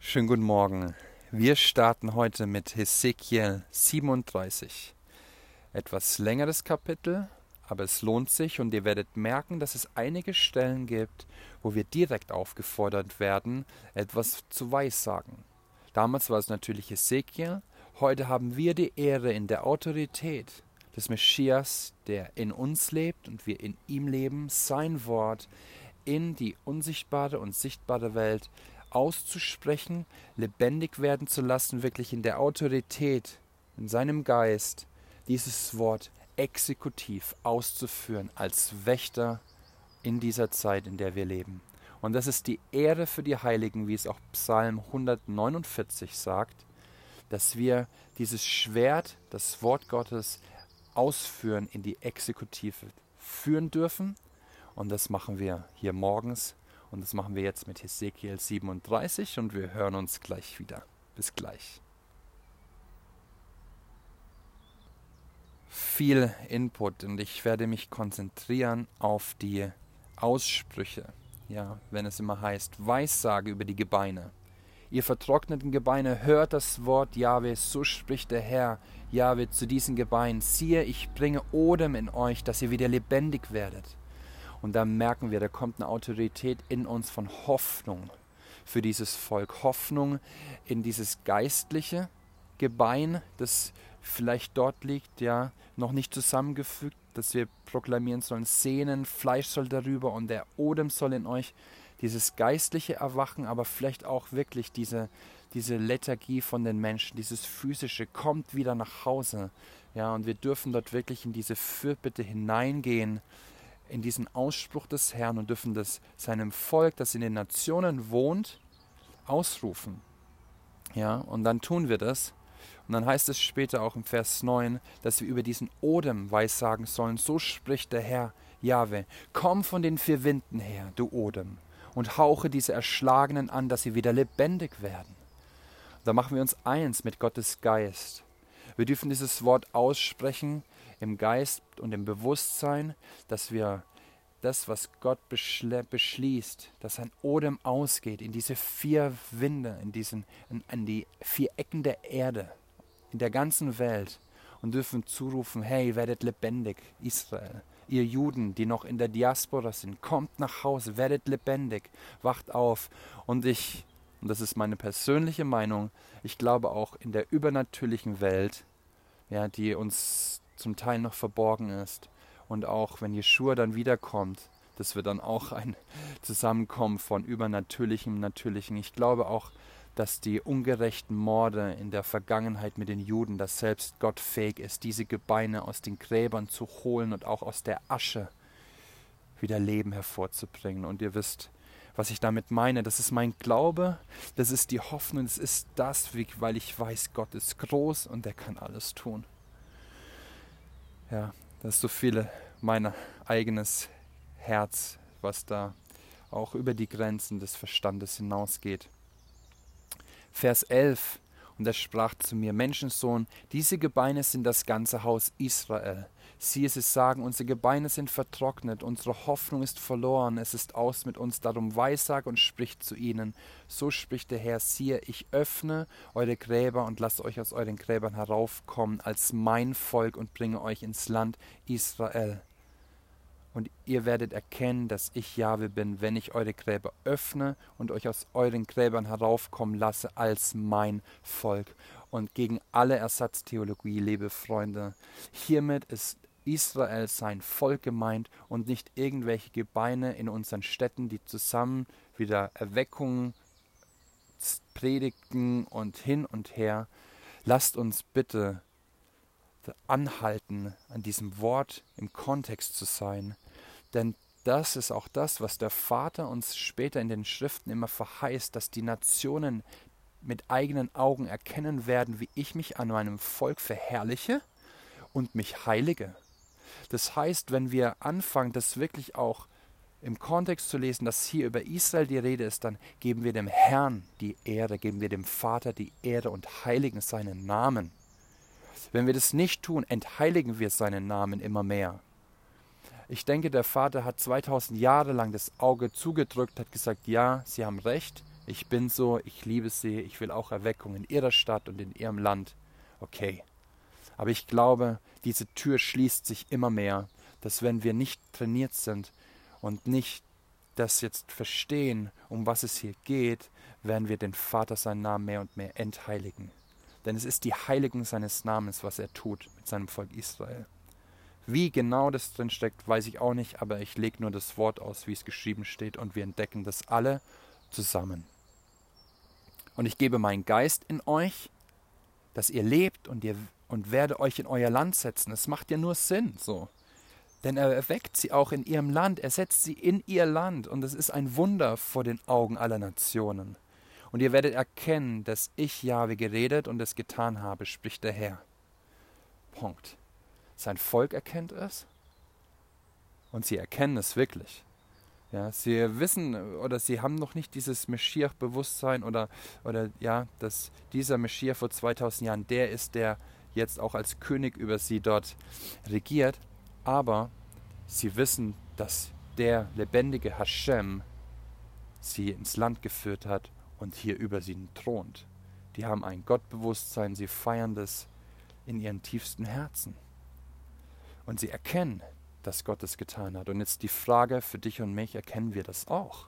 Schönen guten Morgen. Wir starten heute mit Hesekiel 37. Etwas längeres Kapitel, aber es lohnt sich und ihr werdet merken, dass es einige Stellen gibt, wo wir direkt aufgefordert werden, etwas zu weissagen. Damals war es natürlich Hesekiel, heute haben wir die Ehre in der Autorität des Messias, der in uns lebt und wir in ihm leben, sein Wort in die unsichtbare und sichtbare Welt auszusprechen, lebendig werden zu lassen, wirklich in der Autorität, in seinem Geist, dieses Wort exekutiv auszuführen als Wächter in dieser Zeit, in der wir leben. Und das ist die Ehre für die Heiligen, wie es auch Psalm 149 sagt, dass wir dieses Schwert, das Wort Gottes, ausführen in die Exekutive führen dürfen. Und das machen wir hier morgens. Und das machen wir jetzt mit Hesekiel 37 und wir hören uns gleich wieder. Bis gleich. Viel Input und ich werde mich konzentrieren auf die Aussprüche. Ja, wenn es immer heißt, Weissage über die Gebeine. Ihr vertrockneten Gebeine, hört das Wort Jahwe, so spricht der Herr, Jahwe, zu diesen Gebeinen. Siehe, ich bringe Odem in euch, dass ihr wieder lebendig werdet. Und da merken wir, da kommt eine Autorität in uns von Hoffnung für dieses Volk. Hoffnung in dieses geistliche Gebein, das vielleicht dort liegt, ja, noch nicht zusammengefügt, dass wir proklamieren sollen, Sehnen, Fleisch soll darüber und der Odem soll in euch dieses geistliche Erwachen, aber vielleicht auch wirklich diese Lethargie von den Menschen, dieses physische, kommt wieder nach Hause. Ja, und wir dürfen dort wirklich in diese Fürbitte hineingehen, in diesen Ausspruch des Herrn und dürfen das seinem Volk, das in den Nationen wohnt, ausrufen. Ja, und dann tun wir das. Und dann heißt es später auch im Vers 9, dass wir über diesen Odem weissagen sollen. So spricht der Herr, Jahwe, komm von den vier Winden her, du Odem, und hauche diese Erschlagenen an, dass sie wieder lebendig werden. Da machen wir uns eins mit Gottes Geist. Wir dürfen dieses Wort aussprechen im Geist und im Bewusstsein, dass wir das, was Gott beschließt, dass ein Odem ausgeht in diese vier Winde, an die vier Ecken der Erde, in der ganzen Welt und dürfen zurufen, hey, werdet lebendig, Israel. Ihr Juden, die noch in der Diaspora sind, kommt nach Hause, werdet lebendig, wacht auf. Und das ist meine persönliche Meinung, ich glaube auch in der übernatürlichen Welt, ja, die uns zum Teil noch verborgen ist. Und auch wenn Jeschua dann wiederkommt, das wird dann auch ein Zusammenkommen von Übernatürlichem und Natürlichem. Ich glaube auch, dass die ungerechten Morde in der Vergangenheit mit den Juden, dass selbst Gott fähig ist, diese Gebeine aus den Gräbern zu holen und auch aus der Asche wieder Leben hervorzubringen. Und ihr wisst, was ich damit meine. Das ist mein Glaube, das ist die Hoffnung, das ist das, weil ich weiß, Gott ist groß und er kann alles tun. Ja, das ist so viel mein eigenes Herz, was da auch über die Grenzen des Verstandes hinausgeht. Vers 11, und er sprach zu mir, Menschensohn, diese Gebeine sind das ganze Haus Israel. Siehe, sie sagen, unsere Gebeine sind vertrocknet, unsere Hoffnung ist verloren, es ist aus mit uns, darum weissage und spricht zu ihnen. So spricht der Herr, siehe, ich öffne eure Gräber und lasse euch aus euren Gräbern heraufkommen als mein Volk und bringe euch ins Land Israel. Und ihr werdet erkennen, dass ich Jahwe bin, wenn ich eure Gräber öffne und euch aus euren Gräbern heraufkommen lasse als mein Volk. Und gegen alle Ersatztheologie, liebe Freunde, hiermit ist Israel sein Volk gemeint und nicht irgendwelche Gebeine in unseren Städten, die zusammen wieder Erweckungen predigten und hin und her. Lasst uns bitte anhalten, an diesem Wort im Kontext zu sein. Denn das ist auch das, was der Vater uns später in den Schriften immer verheißt, dass die Nationen mit eigenen Augen erkennen werden, wie ich mich an meinem Volk verherrliche und mich heilige. Das heißt, wenn wir anfangen, das wirklich auch im Kontext zu lesen, dass hier über Israel die Rede ist, dann geben wir dem Herrn die Ehre, geben wir dem Vater die Ehre und heiligen seinen Namen. Wenn wir das nicht tun, entheiligen wir seinen Namen immer mehr. Ich denke, der Vater hat 2000 Jahre lang das Auge zugedrückt, hat gesagt, ja, Sie haben recht, ich bin so, ich liebe sie, ich will auch Erweckung in ihrer Stadt und in ihrem Land. Okay. Aber ich glaube, diese Tür schließt sich immer mehr, dass wenn wir nicht trainiert sind und nicht das jetzt verstehen, um was es hier geht, werden wir den Vater seinen Namen mehr und mehr entheiligen. Denn es ist die Heiligung seines Namens, was er tut mit seinem Volk Israel. Wie genau das drin steckt, weiß ich auch nicht, aber ich lege nur das Wort aus, wie es geschrieben steht, und wir entdecken das alle zusammen. Und ich gebe meinen Geist in euch, dass ihr lebt und werde euch in euer Land setzen. Es macht ja nur Sinn so. Denn er erweckt sie auch in ihrem Land, er setzt sie in ihr Land, und es ist ein Wunder vor den Augen aller Nationen. Und ihr werdet erkennen, dass ich Jahwe geredet und es getan habe, spricht der Herr. Punkt. Sein Volk erkennt es und sie erkennen es wirklich. Ja, sie wissen oder sie haben noch nicht dieses Meschiach-Bewusstsein oder ja, dass dieser Meschiach vor 2000 Jahren der ist, der jetzt auch als König über sie dort regiert. Aber sie wissen, dass der lebendige Hashem sie ins Land geführt hat und hier über sie thront. Die haben ein Gottbewusstsein, sie feiern das in ihren tiefsten Herzen. Und sie erkennen, dass Gott es getan hat. Und jetzt die Frage für dich und mich, erkennen wir das auch?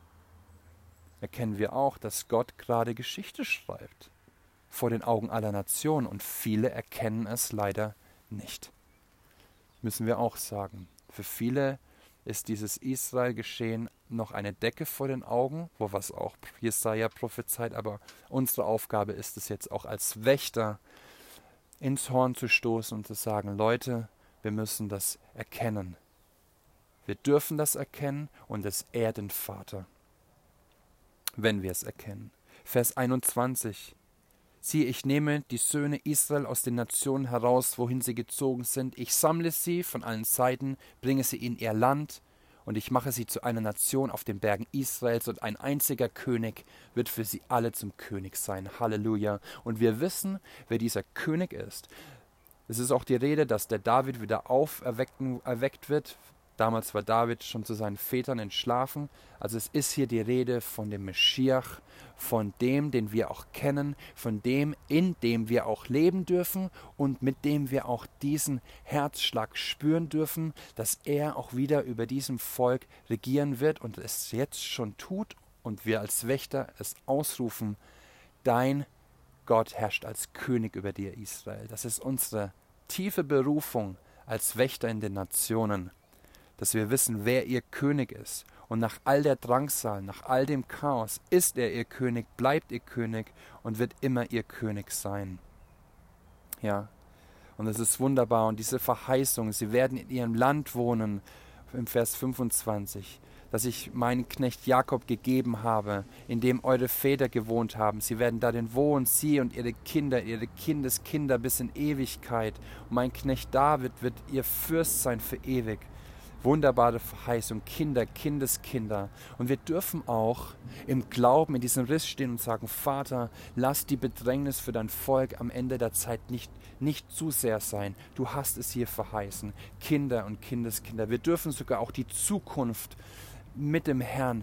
Erkennen wir auch, dass Gott gerade Geschichte schreibt vor den Augen aller Nationen, und viele erkennen es leider nicht. Müssen wir auch sagen. Für viele ist dieses Israel-Geschehen noch eine Decke vor den Augen, wo was auch Jesaja prophezeit, aber unsere Aufgabe ist es jetzt auch als Wächter ins Horn zu stoßen und zu sagen, Leute, wir müssen das erkennen. Wir dürfen das erkennen, und es ehrt den Vater, wenn wir es erkennen. Vers 21. Siehe, ich nehme die Söhne Israel aus den Nationen heraus, wohin sie gezogen sind. Ich sammle sie von allen Seiten, bringe sie in ihr Land, und ich mache sie zu einer Nation auf den Bergen Israels, und ein einziger König wird für sie alle zum König sein. Halleluja. Und wir wissen, wer dieser König ist. Es ist auch die Rede, dass der David wieder erweckt wird. Damals war David schon zu seinen Vätern entschlafen. Also es ist hier die Rede von dem Meschiach, von dem, den wir auch kennen, von dem, in dem wir auch leben dürfen und mit dem wir auch diesen Herzschlag spüren dürfen, dass er auch wieder über diesem Volk regieren wird und es jetzt schon tut, und wir als Wächter es ausrufen, dein Gott herrscht als König über dir, Israel. Das ist unsere tiefe Berufung als Wächter in den Nationen, dass wir wissen, wer ihr König ist. Und nach all der Drangsal, nach all dem Chaos, ist er ihr König, bleibt ihr König und wird immer ihr König sein. Ja, und es ist wunderbar. Und diese Verheißung, sie werden in ihrem Land wohnen, im Vers 25, dass ich meinen Knecht Jakob gegeben habe, in dem eure Väter gewohnt haben. Sie werden darin wohnen, sie und ihre Kinder, ihre Kindeskinder bis in Ewigkeit. Und mein Knecht David wird ihr Fürst sein für ewig. Wunderbare Verheißung, Kinder, Kindeskinder. Und wir dürfen auch im Glauben in diesem Riss stehen und sagen, Vater, lass die Bedrängnis für dein Volk am Ende der Zeit nicht zu sehr sein. Du hast es hier verheißen. Kinder und Kindeskinder. Wir dürfen sogar auch die Zukunft mit dem Herrn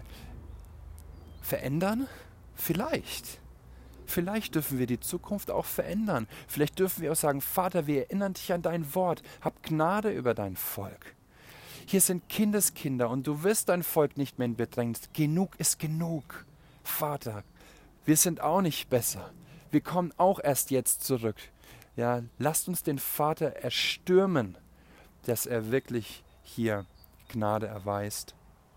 verändern? Vielleicht. Vielleicht dürfen wir die Zukunft auch verändern. Vielleicht dürfen wir auch sagen, Vater, wir erinnern dich an dein Wort. Hab Gnade über dein Volk. Hier sind Kindeskinder und du wirst dein Volk nicht mehr in Bedrängnis. Genug ist genug. Vater, wir sind auch nicht besser. Wir kommen auch erst jetzt zurück. Ja, lasst uns den Vater erstürmen, dass er wirklich hier Gnade erweist.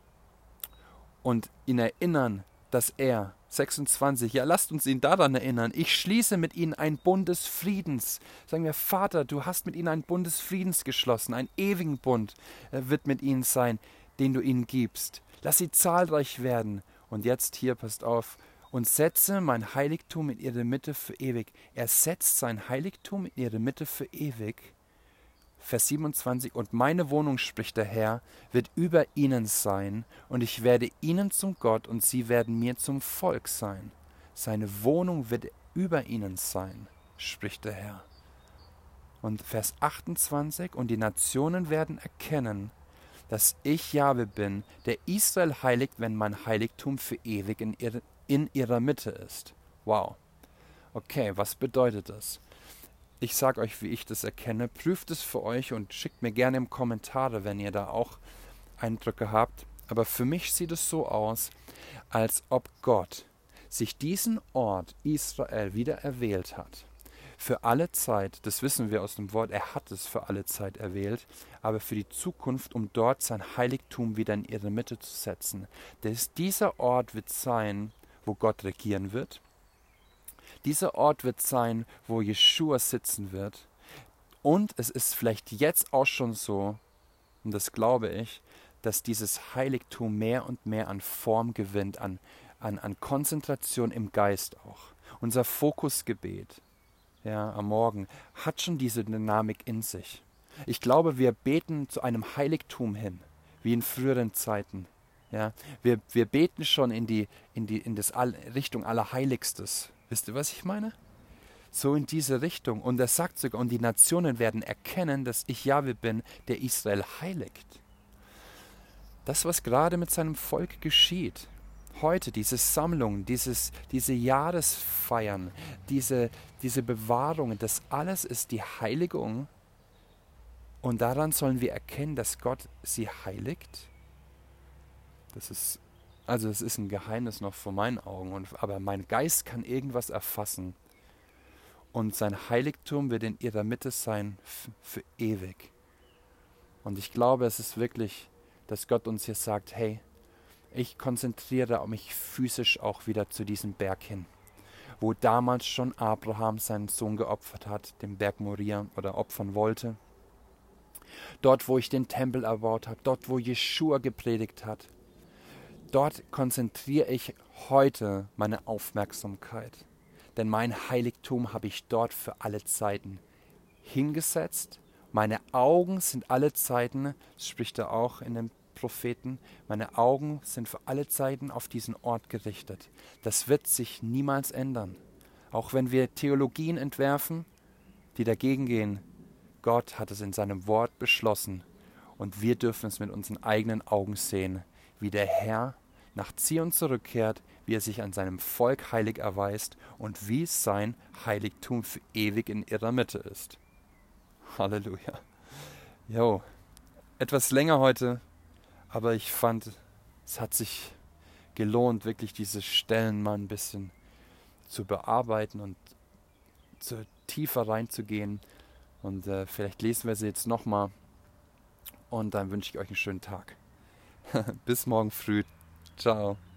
Und ihn erinnern, dass er, 26, ja, lasst uns ihn daran erinnern, ich schließe mit ihnen einen Bund des Friedens. Sagen wir, Vater, du hast mit ihnen einen Bund des Friedens geschlossen, einen ewigen Bund wird mit ihnen sein, den du ihnen gibst. Lass sie zahlreich werden. Und jetzt hier, passt auf, und setze mein Heiligtum in ihre Mitte für ewig. Er setzt sein Heiligtum in ihre Mitte für ewig. Vers 27, und meine Wohnung, spricht der Herr, wird über ihnen sein, und ich werde ihnen zum Gott, und sie werden mir zum Volk sein. Seine Wohnung wird über ihnen sein, spricht der Herr. Und Vers 28, und die Nationen werden erkennen, dass ich Jahwe bin, der Israel heiligt, wenn mein Heiligtum für ewig in in ihrer Mitte ist. Wow. Okay, was bedeutet das? Ich sage euch, wie ich das erkenne. Prüft es für euch und schickt mir gerne im Kommentare, wenn ihr da auch Eindrücke habt. Aber für mich sieht es so aus, als ob Gott sich diesen Ort Israel wieder erwählt hat. Für alle Zeit, das wissen wir aus dem Wort, er hat es für alle Zeit erwählt, aber für die Zukunft, um dort sein Heiligtum wieder in ihre Mitte zu setzen. Dieser Ort wird sein, wo Gott regieren wird. Dieser Ort wird sein, wo Jeschua sitzen wird. Und es ist vielleicht jetzt auch schon so, und das glaube ich, dass dieses Heiligtum mehr und mehr an Form gewinnt, an Konzentration im Geist auch. Unser Fokusgebet, ja, am Morgen, hat schon diese Dynamik in sich. Ich glaube, wir beten zu einem Heiligtum hin, wie in früheren Zeiten. Ja, wir beten schon in Richtung Allerheiligstes. Wisst ihr, was ich meine? So in diese Richtung. Und er sagt sogar, und die Nationen werden erkennen, dass ich Jahwe bin, der Israel heiligt. Das, was gerade mit seinem Volk geschieht, heute, diese Sammlung, diese Jahresfeiern, diese Bewahrungen, das alles ist die Heiligung. Und daran sollen wir erkennen, dass Gott sie heiligt. Es ist ein Geheimnis noch vor meinen Augen, aber mein Geist kann irgendwas erfassen. Und sein Heiligtum wird in ihrer Mitte sein für ewig. Und ich glaube, es ist wirklich, dass Gott uns hier sagt, hey, ich konzentriere mich physisch auch wieder zu diesem Berg hin, wo damals schon Abraham seinen Sohn geopfert hat, den Berg Moria oder opfern wollte. Dort, wo ich den Tempel erbaut habe, dort, wo Jeschua gepredigt hat. Dort konzentriere ich heute meine Aufmerksamkeit. Denn mein Heiligtum habe ich dort für alle Zeiten hingesetzt. Meine Augen sind alle Zeiten, das spricht er auch in den Propheten, meine Augen sind für alle Zeiten auf diesen Ort gerichtet. Das wird sich niemals ändern. Auch wenn wir Theologien entwerfen, die dagegen gehen, Gott hat es in seinem Wort beschlossen und wir dürfen es mit unseren eigenen Augen sehen, wie der Herr nach Zion zurückkehrt, wie er sich an seinem Volk heilig erweist und wie sein Heiligtum für ewig in ihrer Mitte ist. Halleluja. Jo, etwas länger heute, aber ich fand, es hat sich gelohnt, wirklich diese Stellen mal ein bisschen zu bearbeiten und tiefer reinzugehen. Und vielleicht lesen wir sie jetzt nochmal und dann wünsche ich euch einen schönen Tag. Bis morgen früh. Ciao.